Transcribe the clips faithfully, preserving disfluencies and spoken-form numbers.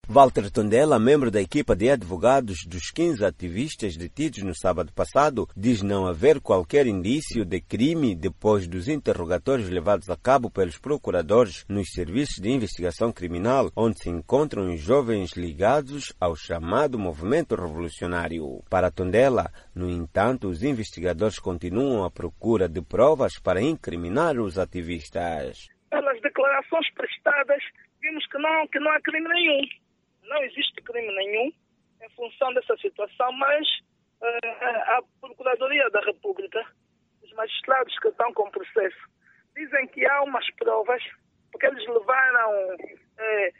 Walter Tondela, membro da equipa de advogados dos quinze ativistas detidos no sábado passado, diz não haver qualquer indício de crime depois dos interrogatórios levados a cabo pelos procuradores nos serviços de investigação criminal, onde se encontram os jovens ligados ao chamado movimento revolucionário. Para Tondela, no entanto, os investigadores continuam à procura de provas para incriminar os ativistas. Pelas declarações prestadas, vimos que não, que não há crime nenhum. Não existe crime nenhum em função dessa situação, mas uh, a Procuradoria da República, os magistrados que estão com o processo, dizem que há umas provas, porque eles levaram eh,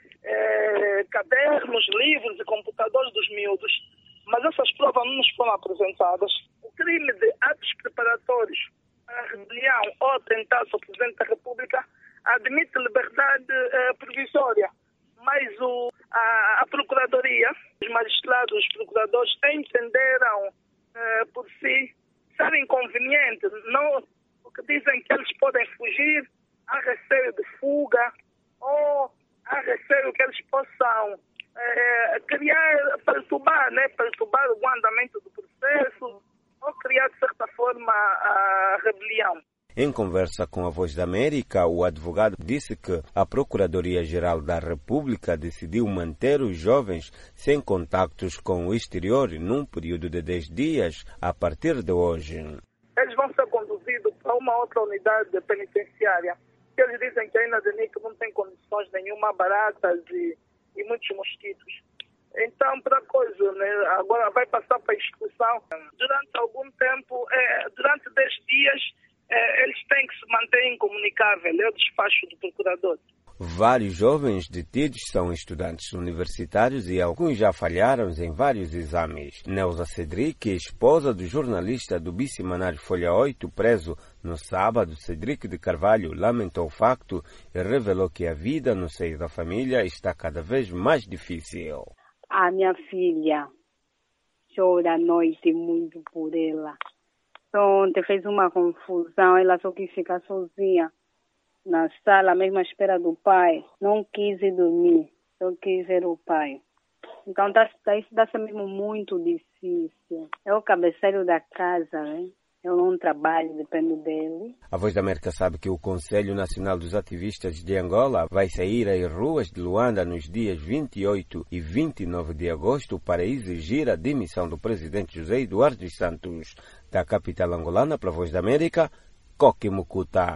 eh, cadernos, livros e computadores dos miúdos, mas essas provas não nos foram apresentadas. O crime de atos preparatórios à rebelião ou atentado ao Presidente da República admite liberdade eh, provisória, mas o, a, a Procuradoria, os magistrados, os procuradores entenderam eh, por si ser inconveniente, não, porque dizem que eles podem fugir, há receio de fuga ou há receio que eles possam eh, criar, perturbar, né, perturbar o andamento do processo ou criar de certa forma a rebelião. Em conversa com a Voz da América, o advogado disse que a Procuradoria-Geral da República decidiu manter os jovens sem contactos com o exterior num período de dez dias a partir de hoje. Eles vão ser conduzidos para uma outra unidade penitenciária. Eles dizem que aí na DENIC não tem condições nenhuma, baratas e, e muitos mosquitos. Então, para coisa, né, agora vai passar para a instituição. Durante algum tempo, é, durante dez dias, é, eles têm que se manter incomunicável, é o despacho do procurador. Vários jovens detidos são estudantes universitários e alguns já falharam em vários exames. Neuza Cedric, esposa do jornalista do bissemanário Folha oito, preso no sábado, Cedric de Carvalho, lamentou o facto e revelou que a vida no seio da família está cada vez mais difícil. A minha filha chora à noite muito por ela. Ontem fez uma confusão, ela só quis ficar sozinha na sala, mesmo à espera do pai. Não quis ir dormir, só quis ver o pai. Então tá, tá, isso está sendo mesmo muito difícil. É o cabeceiro da casa, né? Eu não trabalho, dependo dele. A Voz da América sabe que o Conselho Nacional dos Ativistas de Angola vai sair às ruas de Luanda nos dias vinte e oito e vinte e nove de agosto para exigir a demissão do presidente José Eduardo dos Santos. Da capital angolana para a Voz da América, Coque Mucuta.